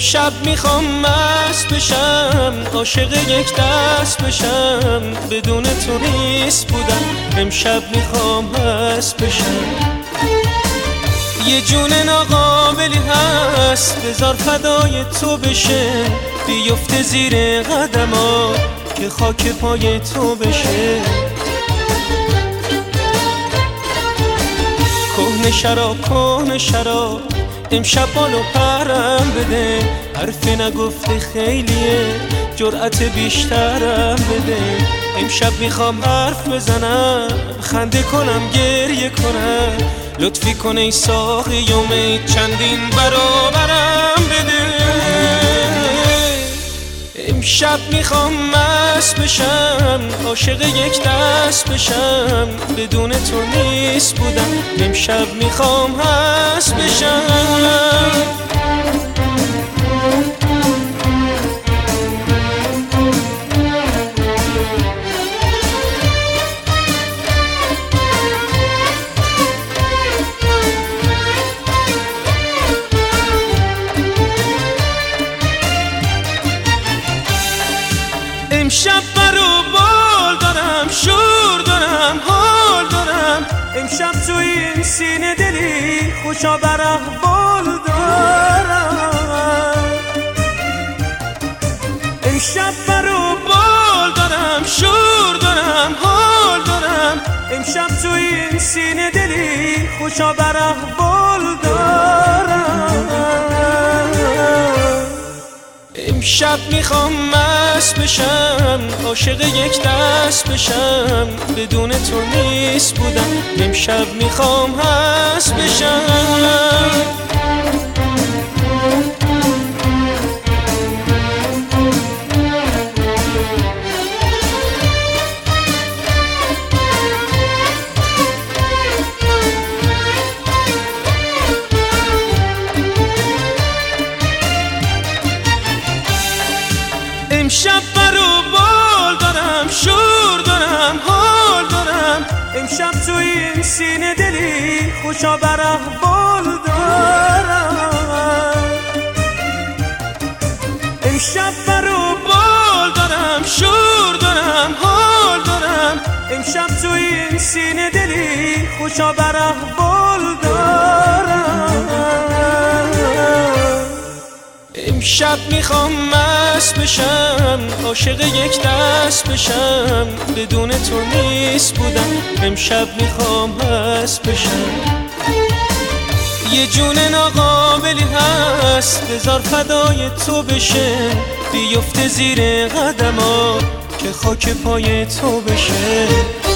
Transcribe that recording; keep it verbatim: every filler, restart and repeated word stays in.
امشب میخوام مست بشم، عاشق یک دست بشم، بدون تو نیست بودم. امشب میخوام مست بشم. یه جون ناقابلی هست بذار فدای تو بشه، بیفته زیر قدمات که خاک پای تو بشه. کهنه شراب کهنه شراب امشب بالو پرم بده، حرف نگفته خیلیه جرأت بیشترم بده. امشب میخوام حرف بزنم، خنده کنم گریه کنم، لطفی کن ای ساقی امید چندین برابرم بده. امشب میخوام مست بشم، عاشق یک دست بشم، بدون تو نیست بودم. امشب میخوام مست بشم. امشب برو بال دارم، شور دارم، حال دارم. امشب تو این سینه دلی خوشا بر احوال دارم. امشب برو بال دارم، شور دارم، حال دارم. امشب تو این سینه دلی خوشا بر احوال دارم. امشب میخوام مست بشم، عاشق یک دست بشم، بدون تو نیست بودم. امشب میخوام مست بشم. امشب برو بال دارم، شور دارم، حال دارم. امشب تو این سینه دلی خوشا بر احوال دارم. امشب برو بال دارم، شور دارم، حال دارم. امشب تو این سینه دلی خوشا بر احوال دارم. امشب میخوام مست بشم، عاشق یک دست بشم، بدون تو نیست بودم. امشب میخوام مست بشم. یه جون ناقابلی هست بذار فدای تو بشه، بیفته زیر قدمات که خاک پای تو بشه.